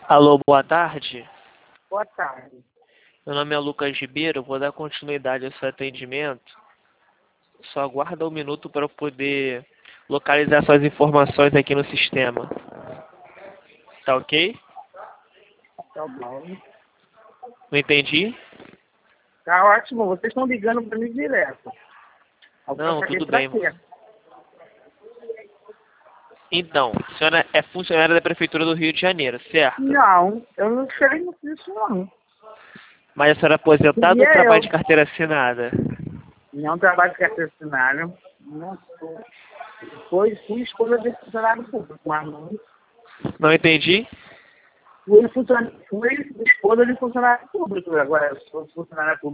Alô, boa tarde. Boa tarde. Meu nome é Lucas Ribeiro, vou dar continuidade ao seu atendimento. Só aguarda um minuto para eu poder localizar suas informações aqui no sistema. Tá ok? Tá bom. Não entendi? Tá ótimo, vocês estão ligando para mim direto. Eu Não, posso saber tudo pra bem. quê? Então, a senhora é funcionária da Prefeitura do Rio de Janeiro, certo? Não, eu não sei disso não. Mas a senhora é aposentada ou Seria trabalha eu. de carteira assinada? Não trabalho de carteira assinada. Não sou. Fui esposa de funcionário público, mas não. Não entendi? Fui esposa de funcionário público. Agora, eu sou funcionário público.